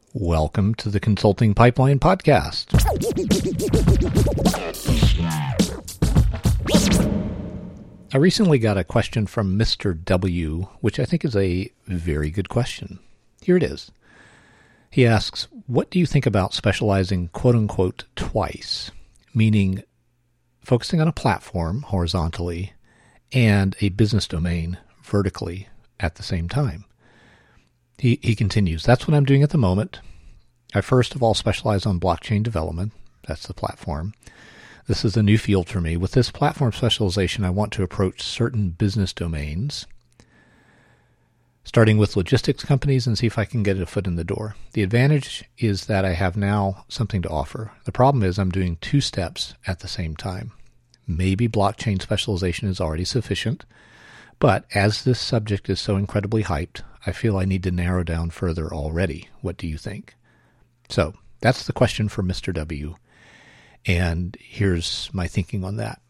Welcome to the Consulting Pipeline Podcast. I recently got a question from Mr. W, which I think is a very good question. Here it is. He asks, what do you think about specializing quote-unquote twice, meaning focusing on a platform horizontally and a business domain vertically at the same time? He continues, that's what I'm doing at the moment. I first of all specialize on blockchain development. That's the platform. This is a new field for me. With this platform specialization, I want to approach certain business domains, starting with logistics companies, and see if I can get a foot in the door. The advantage is that I have now something to offer. The problem is I'm doing two steps at the same time. Maybe blockchain specialization is already sufficient, but as this subject is so incredibly hyped, I feel I need to narrow down further already. What do you think? So that's the question for Mr. W. And here's my thinking on that.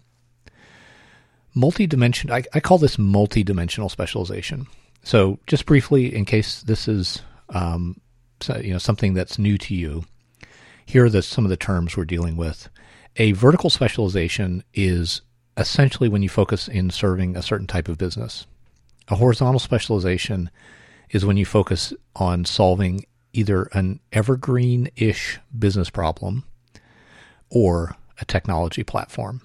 I call this multidimensional specialization. So just briefly, in case this is something that's new to you, here are some of the terms we're dealing with. A vertical specialization is essentially when you focus in serving a certain type of business. A horizontal specialization is when you focus on solving either an evergreen-ish business problem or a technology platform.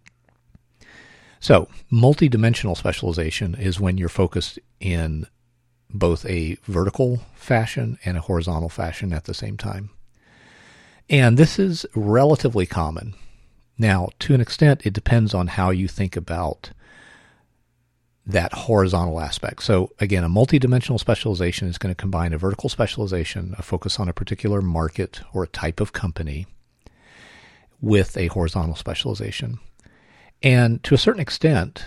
So, multidimensional specialization is when you're focused in both a vertical fashion and a horizontal fashion at the same time. And this is relatively common. Now, to an extent, it depends on how you think about that horizontal aspect. So again, a multidimensional specialization is going to combine a vertical specialization, a focus on a particular market or a type of company, with a horizontal specialization. And to a certain extent,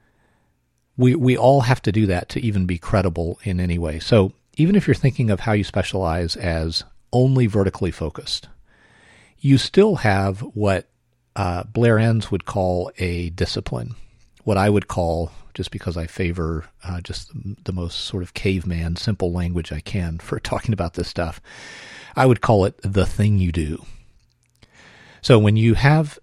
we all have to do that to even be credible in any way. So even if you're thinking of how you specialize as only vertically focused, you still have what Blair Enns would call a discipline. What I would call, just because I favor just the most sort of caveman, simple language I can for talking about this stuff, I would call it the thing you do. So when you have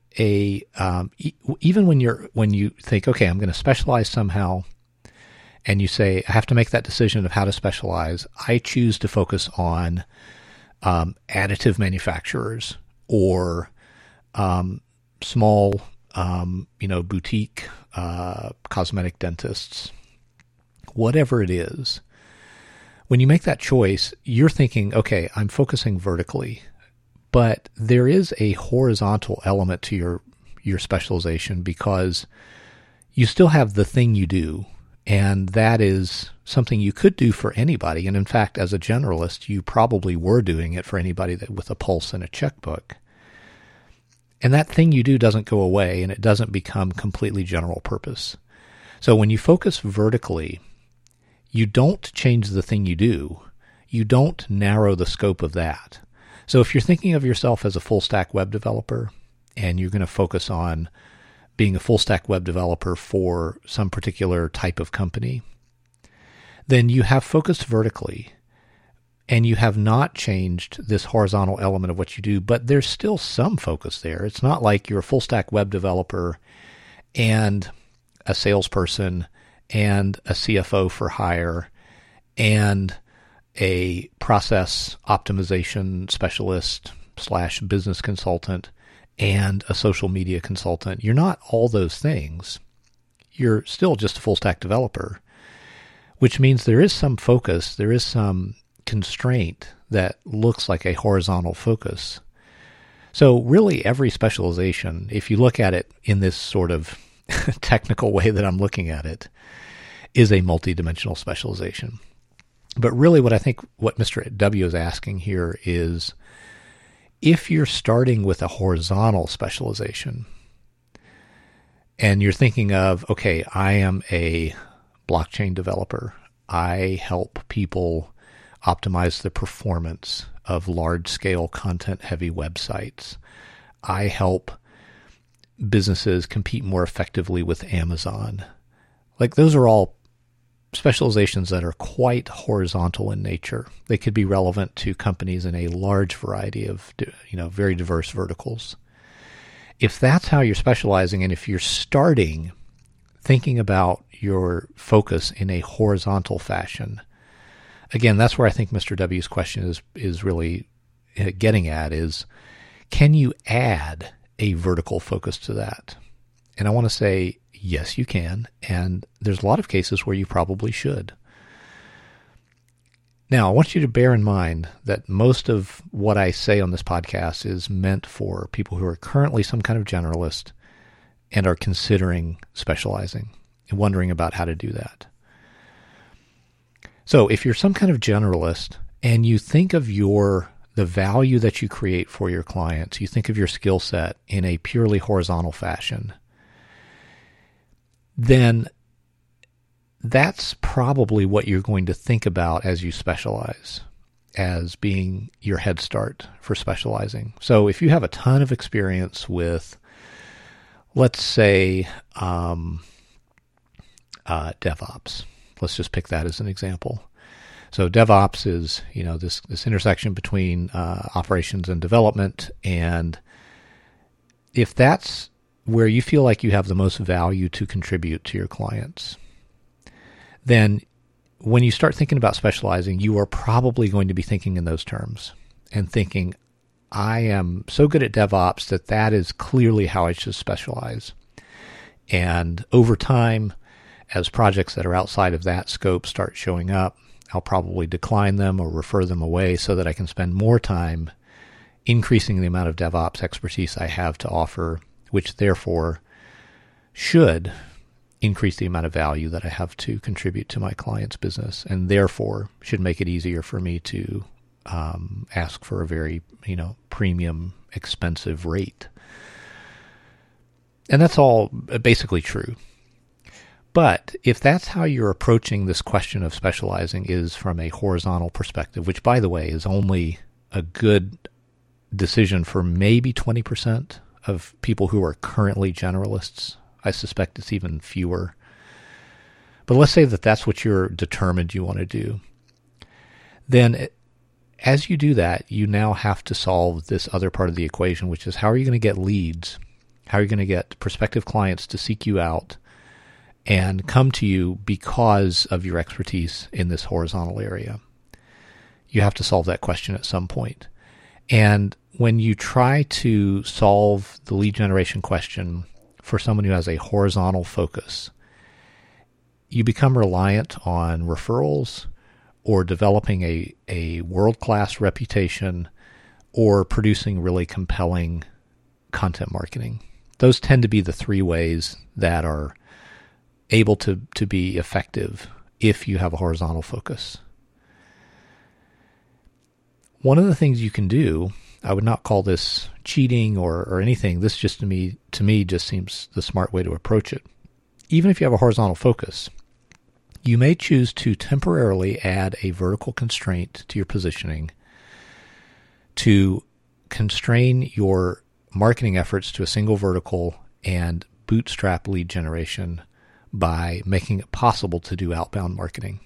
even when you think, okay, I'm going to specialize somehow, and you say, I have to make that decision of how to specialize, I choose to focus on additive manufacturers or small boutique cosmetic dentists, whatever it is. When you make that choice, you're thinking, okay, I'm focusing vertically, but there is a horizontal element to your specialization because you still have the thing you do, and that is something you could do for anybody. And in fact, as a generalist, you probably were doing it for anybody with a pulse and a checkbook. And that thing you do doesn't go away, and it doesn't become completely general purpose. So when you focus vertically, you don't change the thing you do. You don't narrow the scope of that. So if you're thinking of yourself as a full-stack web developer, and you're going to focus on being a full-stack web developer for some particular type of company, then you have focused vertically, and you have not changed this horizontal element of what you do, but there's still some focus there. It's not like you're a full-stack web developer and a salesperson and a CFO for hire and a process optimization specialist / business consultant and a social media consultant. You're not all those things. You're still just a full-stack developer, which means there is some focus, there is some constraint that looks like a horizontal focus. So really every specialization, if you look at it in this sort of technical way that I'm looking at it, is a multidimensional specialization. But really what Mr. W is asking here is, if you're starting with a horizontal specialization and you're thinking of, okay, I am a blockchain developer, I help people optimize the performance of large-scale content-heavy websites. I help businesses compete more effectively with Amazon. Like, those are all specializations that are quite horizontal in nature. They could be relevant to companies in a large variety of, very diverse verticals. If that's how you're specializing, and if you're starting thinking about your focus in a horizontal fashion, again, that's where I think Mr. W's question is really getting at is, can you add a vertical focus to that? And I want to say, yes, you can. And there's a lot of cases where you probably should. Now, I want you to bear in mind that most of what I say on this podcast is meant for people who are currently some kind of generalist and are considering specializing and wondering about how to do that. So if you're some kind of generalist and you think of the value that you create for your clients, you think of your skill set in a purely horizontal fashion, then that's probably what you're going to think about as you specialize, as being your head start for specializing. So if you have a ton of experience with, let's say, DevOps, let's just pick that as an example. So DevOps is, this intersection between operations and development. And if that's where you feel like you have the most value to contribute to your clients, then when you start thinking about specializing, you are probably going to be thinking in those terms and thinking, I am so good at DevOps that is clearly how I should specialize. And over time, as projects that are outside of that scope start showing up, I'll probably decline them or refer them away so that I can spend more time increasing the amount of DevOps expertise I have to offer, which therefore should increase the amount of value that I have to contribute to my client's business, and therefore should make it easier for me to ask for a very, premium, expensive rate. And that's all basically true. But if that's how you're approaching this question of specializing is from a horizontal perspective, which, by the way, is only a good decision for maybe 20% of people who are currently generalists. I suspect it's even fewer. But let's say that that's what you're determined you want to do. Then as you do that, you now have to solve this other part of the equation, which is how are you going to get leads? How are you going to get prospective clients to seek you out and come to you because of your expertise in this horizontal area? You have to solve that question at some point. And when you try to solve the lead generation question for someone who has a horizontal focus, you become reliant on referrals or developing a world-class reputation or producing really compelling content marketing. Those tend to be the three ways that are able to be effective if you have a horizontal focus. One of the things you can do, I would not call this cheating or anything. This just to me just seems the smart way to approach it. Even if you have a horizontal focus, you may choose to temporarily add a vertical constraint to your positioning to constrain your marketing efforts to a single vertical and bootstrap lead generation by making it possible to do outbound marketing.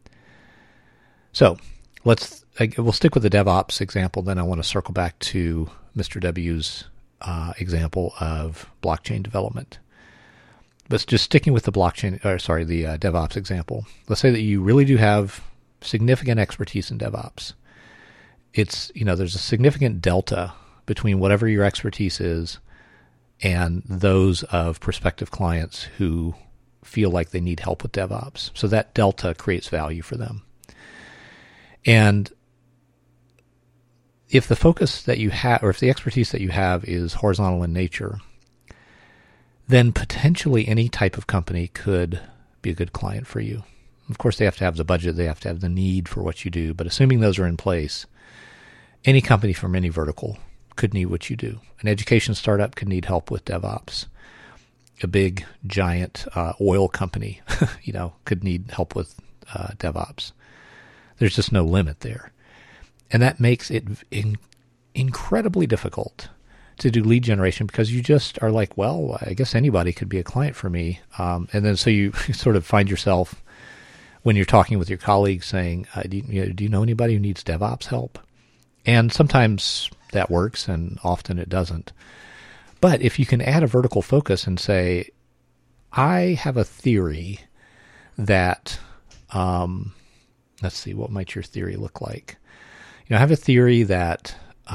So we'll stick with the DevOps example, then I want to circle back to Mr. W's example of blockchain development. But just sticking with the DevOps example, let's say that you really do have significant expertise in DevOps. It's, there's a significant delta between whatever your expertise is and those of prospective clients who feel like they need help with DevOps. So that delta creates value for them. And if the focus that you have, or if the expertise that you have is horizontal in nature, then potentially any type of company could be a good client for you. Of course, they have to have the budget, they have to have the need for what you do, but assuming those are in place, any company from any vertical could need what you do. An education startup could need help with DevOps. A big, giant oil company, could need help with DevOps. There's just no limit there. And that makes it incredibly difficult to do lead generation because you just are like, well, I guess anybody could be a client for me. And then so you sort of find yourself when you're talking with your colleagues saying, do you know anybody who needs DevOps help? And sometimes that works and often it doesn't. But if you can add a vertical focus and say, I have a theory that, let's see, what might your theory look like? I have a theory that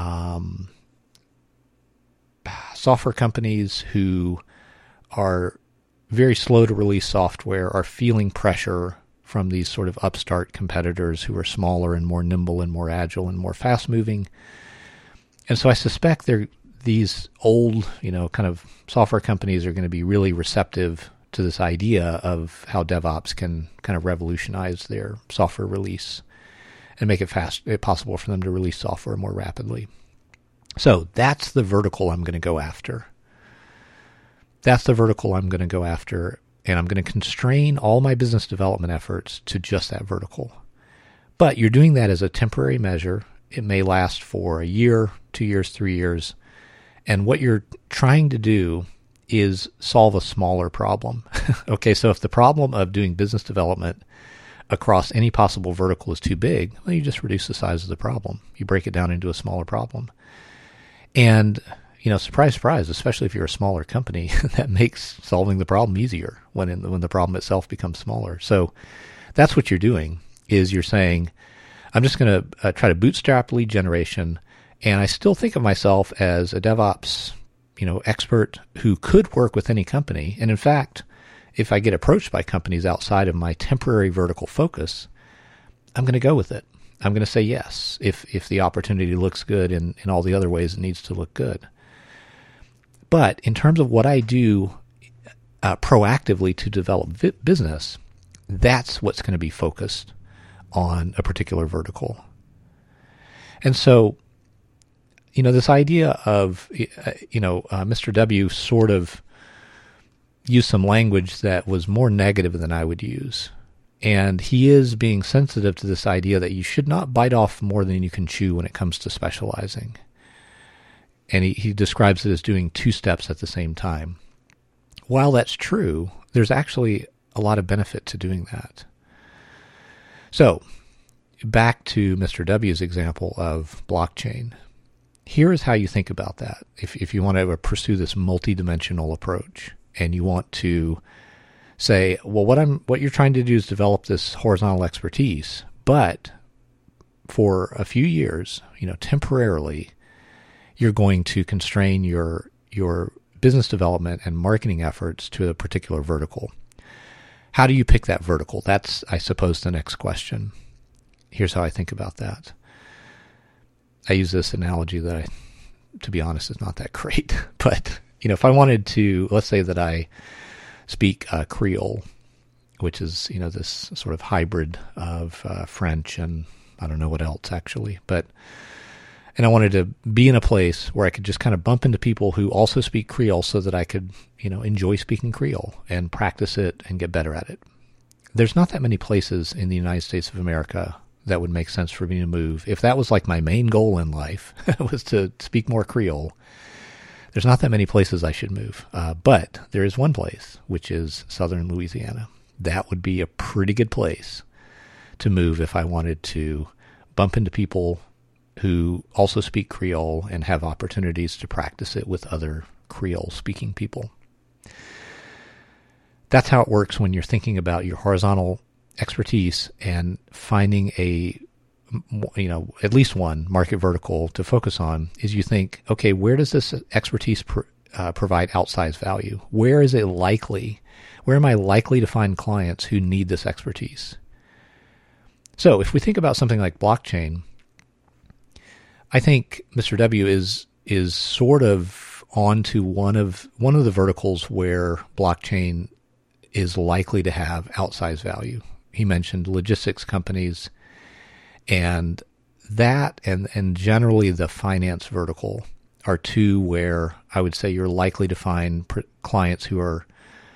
software companies who are very slow to release software are feeling pressure from these sort of upstart competitors who are smaller and more nimble and more agile and more fast-moving. And so I suspect these old, kind of software companies are going to be really receptive to this idea of how DevOps can kind of revolutionize their software release and make it possible for them to release software more rapidly. So that's the vertical I'm going to go after. That's the vertical I'm going to go after, and I'm going to constrain all my business development efforts to just that vertical. But you're doing that as a temporary measure. It may last for a year, 2 years, 3 years. And what you're trying to do is solve a smaller problem. Okay, so if the problem of doing business development across any possible vertical is too big, well, you just reduce the size of the problem. You break it down into a smaller problem. And, surprise, surprise, especially if you're a smaller company, that makes solving the problem easier when the problem itself becomes smaller. So that's what you're doing, is you're saying, I'm just going to try to bootstrap lead generation, and I still think of myself as a DevOps, expert who could work with any company. And in fact, if I get approached by companies outside of my temporary vertical focus, I'm going to go with it. I'm going to say yes if the opportunity looks good in all the other ways it needs to look good. But in terms of what I do proactively to develop business, that's what's going to be focused on a particular vertical. And so, this idea of, Mr. W sort of used some language that was more negative than I would use. And he is being sensitive to this idea that you should not bite off more than you can chew when it comes to specializing. And he describes it as doing 2 steps at the same time. While that's true, there's actually a lot of benefit to doing that. So, back to Mr. W's example of blockchain. Here is how you think about that. If you want to pursue this multidimensional approach and you want to say, well, what you're trying to do is develop this horizontal expertise, but for a few years, temporarily, you're going to constrain your business development and marketing efforts to a particular vertical. How do you pick that vertical? That's, I suppose, the next question. Here's how I think about that. I use this analogy that to be honest, is not that great. But, if I wanted to, let's say that I speak Creole, which is, this sort of hybrid of French and I don't know what else actually, and I wanted to be in a place where I could just kind of bump into people who also speak Creole so that I could, enjoy speaking Creole and practice it and get better at it. There's not that many places in the United States of America that would make sense for me to move. If that was like my main goal in life, was to speak more Creole, there's not that many places I should move. But there is one place, which is southern Louisiana. That would be a pretty good place to move if I wanted to bump into people who also speak Creole and have opportunities to practice it with other Creole-speaking people. That's how it works when you're thinking about your horizontal expertise and finding at least one market vertical to focus on. Is you think, okay, where does this expertise provide outsized value? Where am I likely to find clients who need this expertise? So if we think about something like blockchain, I think Mr. W is sort of onto one of the verticals where blockchain is likely to have outsized value. He mentioned logistics companies, and that and generally the finance vertical are two where I would say you're likely to find clients who are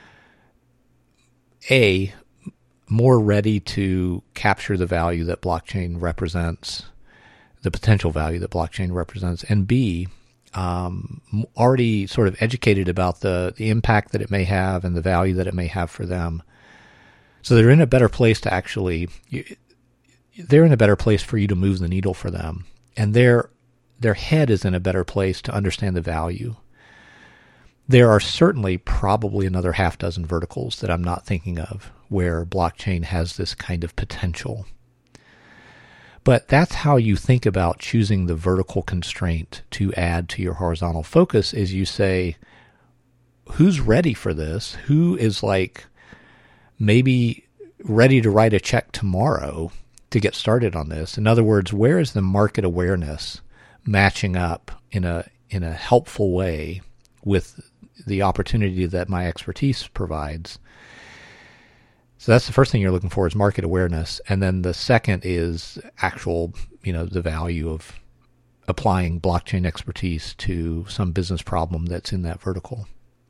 A, more ready to capture the value that blockchain represents, the potential value that blockchain represents, and B, already sort of educated about the impact that it may have and the value that it may have for them. So they're in a better place to they're in a better place for you to move the needle for them. And their head is in a better place to understand the value. There are certainly probably another half dozen verticals that I'm not thinking of where blockchain has this kind of potential. But that's how you think about choosing the vertical constraint to add to your horizontal focus is you say, who's ready for this? Who is maybe ready to write a check tomorrow to get started on this? In other words, where is the market awareness matching up in a helpful way with the opportunity that my expertise provides? So that's the first thing you're looking for is market awareness. And then the second is actual, the value of applying blockchain expertise to some business problem that's in that vertical.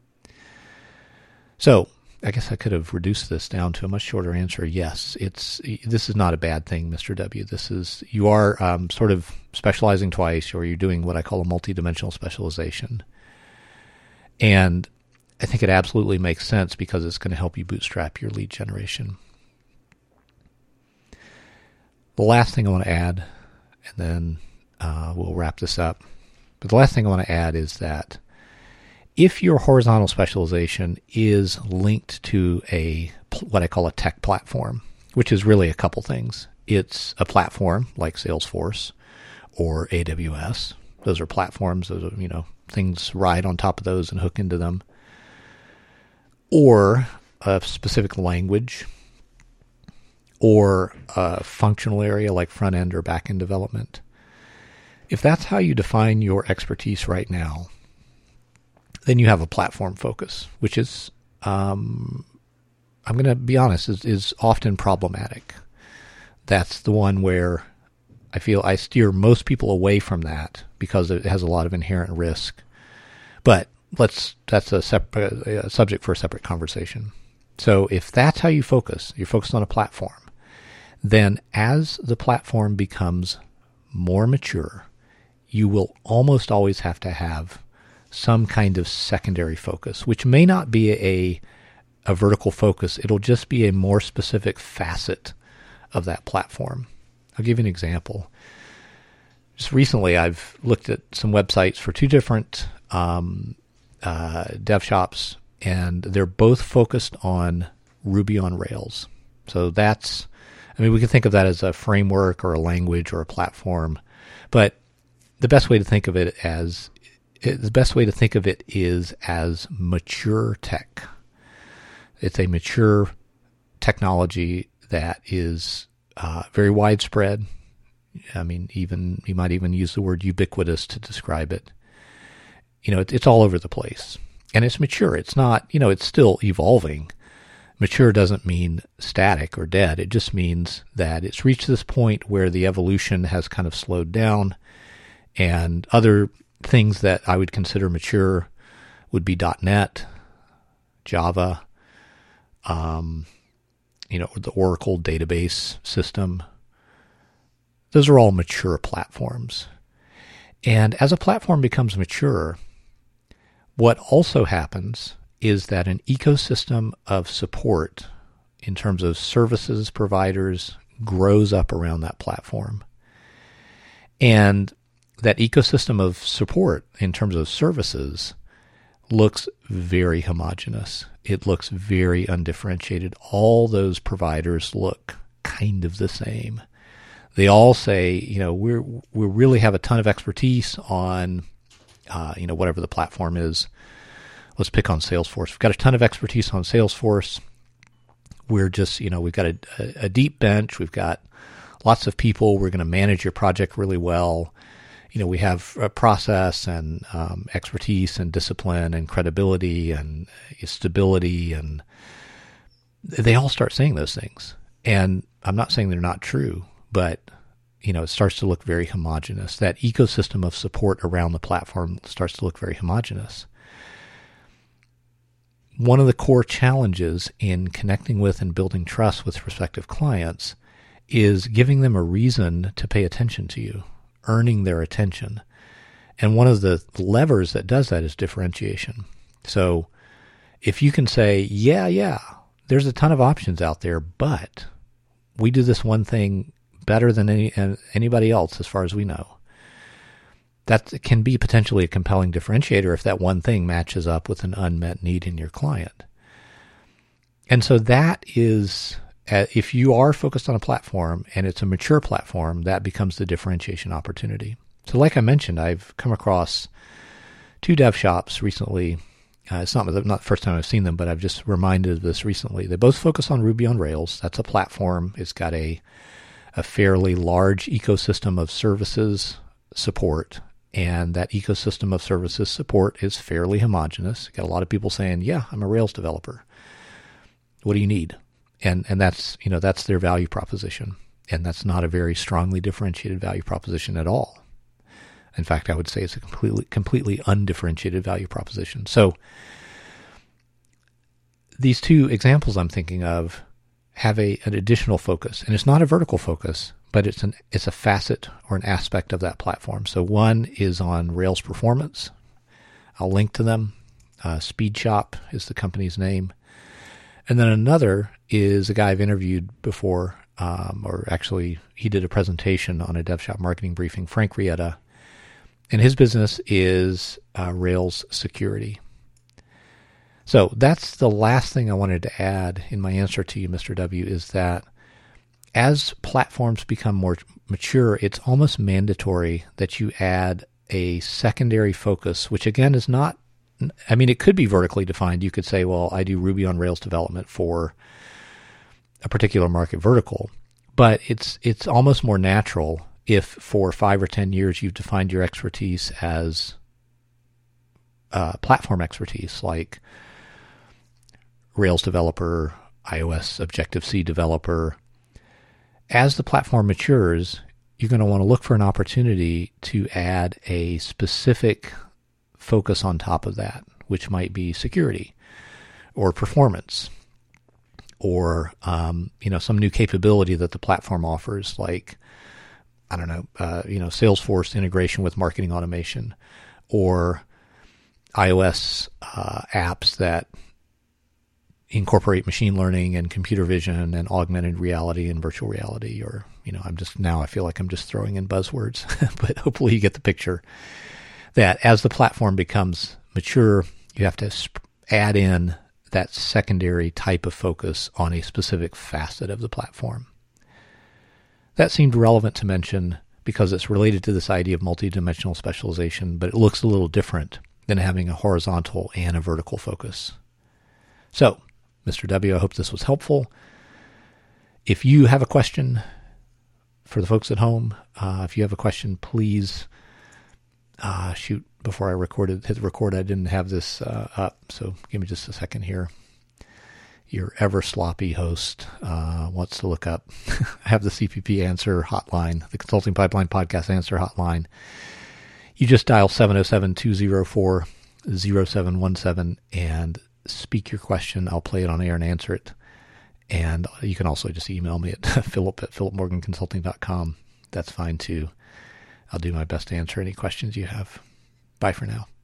So I guess I could have reduced this down to a much shorter answer. Yes, this is not a bad thing, Mr. W. You are sort of specializing twice, or you're doing what I call a multidimensional specialization. And I think it absolutely makes sense because it's going to help you bootstrap your lead generation. The last thing I want to add, and then we'll wrap this up. But the last thing I want to add is that if your horizontal specialization is linked to what I call a tech platform, which is really a couple things. It's a platform like Salesforce or AWS. Those are platforms. Those are, things ride on top of those and hook into them. Or a specific language, or a functional area like front-end or back-end development. If that's how you define your expertise right now, then you have a platform focus, which is, I'm going to be honest, is often problematic. That's the one where I feel I steer most people away from that because it has a lot of inherent risk. But that's a subject for a separate conversation. So if that's how you focus, you're focused on a platform, then as the platform becomes more mature, you will almost always have to have some kind of secondary focus, which may not be a vertical focus. It'll just be a more specific facet of that platform. I'll give you an example. Just recently, I've looked at some websites for two different dev shops, and they're both focused on Ruby on Rails. So we can think of that as a framework or a language or a platform, but the best way to think of it is as mature tech. It's a mature technology that is very widespread. You might even use the word ubiquitous to describe it. It's all over the place, and it's mature. It's not, it's still evolving. Mature doesn't mean static or dead. It just means that it's reached this point where the evolution has kind of slowed down, and other things that I would consider mature would be .NET, Java, the Oracle database system. Those are all mature platforms. And as a platform becomes mature, what also happens is that an ecosystem of support in terms of services providers grows up around that platform. And that ecosystem of support in terms of services looks very homogeneous. It looks very undifferentiated. All those providers look kind of the same. They all say, we really have a ton of expertise on, whatever the platform is. Let's pick on Salesforce. We've got a ton of expertise on Salesforce. We're just, we've got a deep bench. We've got lots of people. We're going to manage your project really well. We have a process and expertise and discipline and credibility and stability, and they all start saying those things. And I'm not saying they're not true, but it starts to look very homogeneous. That ecosystem of support around the platform starts to look very homogeneous. One of the core challenges in connecting with and building trust with prospective clients is giving them a reason to pay attention to you, earning their attention. And one of the levers that does that is differentiation. So if you can say, yeah, there's a ton of options out there, but we do this one thing better than anybody else as far as we know. That can be potentially a compelling differentiator if that one thing matches up with an unmet need in your client. And so that is, if you are focused on a platform and it's a mature platform, that becomes the differentiation opportunity. So like I mentioned, I've come across 2 dev shops recently. It's not the first time I've seen them, but I've just reminded of this recently. They both focus on Ruby on Rails. That's a platform. It's got a fairly large ecosystem of services support. And that ecosystem of services support is fairly homogeneous. Got a lot of people saying, yeah, I'm a Rails developer. What do you need? And that's their value proposition. And that's not a very strongly differentiated value proposition at all. In fact, I would say it's a completely undifferentiated value proposition. So these 2 examples I'm thinking of have an additional focus. And it's not a vertical focus, but it's a facet or an aspect of that platform. So one is on Rails performance. I'll link to them. SpeedShop is the company's name. And then another is a guy I've interviewed before, or actually he did a presentation on a DevShop marketing briefing, Frank Rietta. And his business is Rails security. So that's the last thing I wanted to add in my answer to you, Mr. W, is that as platforms become more mature, it's almost mandatory that you add a secondary focus, which again is not, I mean, it could be vertically defined. You could say, well, I do Ruby on Rails development for a particular market vertical, but it's almost more natural if for 5 or 10 years you've defined your expertise as platform expertise, like Rails developer, iOS Objective-C developer. As the platform matures, you're going to want to look for an opportunity to add a specific focus on top of that, which might be security or performance or some new capability that the platform offers, like Salesforce integration with marketing automation, or iOS apps that incorporate machine learning and computer vision and augmented reality and virtual reality, or, I feel like I'm just throwing in buzzwords, but hopefully you get the picture that as the platform becomes mature, you have to add in that secondary type of focus on a specific facet of the platform. That seemed relevant to mention because it's related to this idea of multidimensional specialization, but it looks a little different than having a horizontal and a vertical focus. So, Mr. W, I hope this was helpful. If you have a question for the folks at home, if you have a question, please shoot. Before I hit record, I didn't have this up, so give me just a second here. Your ever sloppy host wants to look up. I have the CPP answer hotline, the Consulting Pipeline Podcast answer hotline. You just dial 707-204-0717 and speak your question. I'll play it on air and answer it. And you can also just email me at philip@philipmorganconsulting.com. That's fine too. I'll do my best to answer any questions you have. Bye for now.